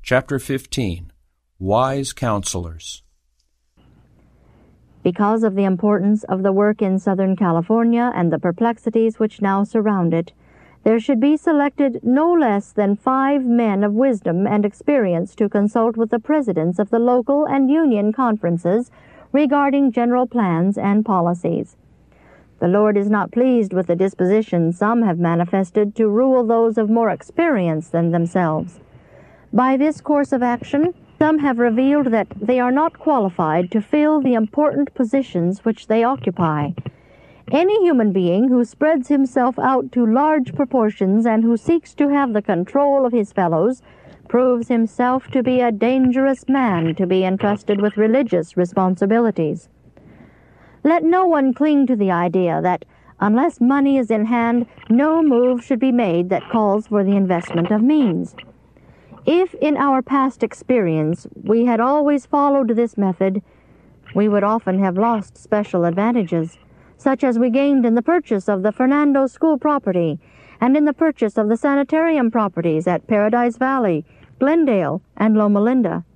Chapter 15. Wise Counselors. Because of the importance of the work in Southern California and the perplexities which now surround it, there should be selected no less than 5 men of wisdom and experience to consult with the presidents of the local and union conferences regarding general plans and policies. The Lord is not pleased with the disposition some have manifested to rule those of more experience than themselves. By this course of action, some have revealed that they are not qualified to fill the important positions which they occupy. Any human being who spreads himself out to large proportions and who seeks to have the control of his fellows proves himself to be a dangerous man to be entrusted with religious responsibilities. Let no one cling to the idea that, unless money is in hand, no move should be made that calls for the investment of means. If in our past experience we had always followed this method, we would often have lost special advantages, such as we gained in the purchase of the Fernando School property and in the purchase of the sanitarium properties at Paradise Valley, Glendale, and Loma Linda.